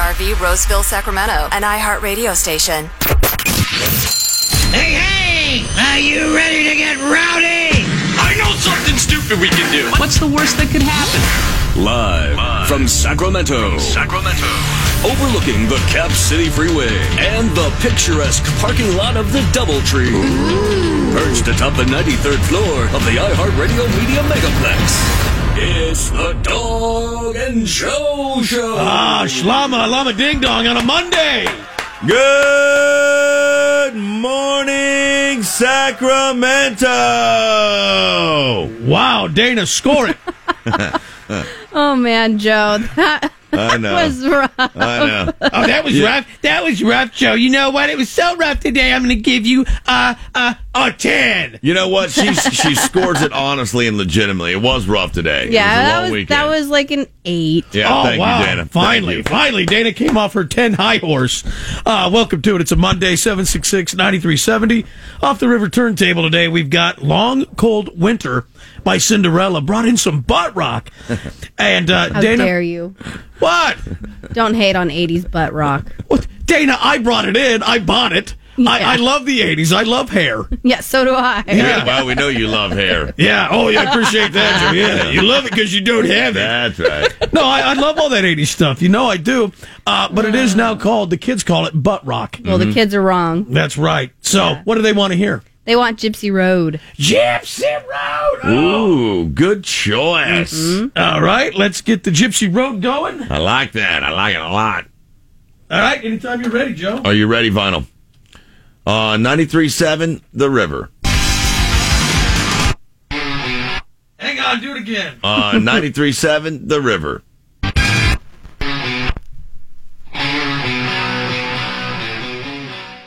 WMRV Roseville, Sacramento, an iHeart radio station. Hey, are you ready to get rowdy? I know something stupid we can do. What's the worst that could happen? Live from Sacramento. Overlooking the Cap City Freeway and the picturesque parking lot of the Doubletree. Perched atop the 93rd floor of the iHeartRadio Media Megaplex. It's the Dog and Joe Show. Shlama, Lama Ding Dong on a Monday. Good morning, Sacramento. Wow, Dana, score it. Oh, man, Joe. I know. Was rough. I know. Oh, that was rough. That was rough, Joe. You know what? It was so rough today. I'm going to give you a 10. You know what? She scores it honestly and legitimately. It was rough today. Yeah, it was a long weekend. that was like an 8. Yeah, thank wow. you, Dana. Finally, Dana came off her 10 high horse. Welcome to it. It's a Monday, 766-9370. Off the river turntable today, we've got Long Cold Winter by Cinderella. Brought in some butt rock. And How Dana, dare you? What? Don't hate on 80s butt rock. What? Dana, I brought it in. I bought it. Yeah. I love the 80s. I love hair. Yeah, so do I. Yeah, well, we know you love hair. Yeah. Oh, yeah. I appreciate that, Joe. Yeah. You love it because you don't have it. That's right. No, I love all that 80s stuff. You know I do. But it is now called, the kids call it butt rock. Well, the kids are wrong. That's right. So, what do they want to hear? They want Gypsy Road. Gypsy Road! Ooh, good choice. All right, let's get the Gypsy Road going. I like that. I like it a lot. All right, anytime you're ready, Joe. Are you ready, Vinyl? 93.7, The River. Hang on, do it again. 93.7, The River.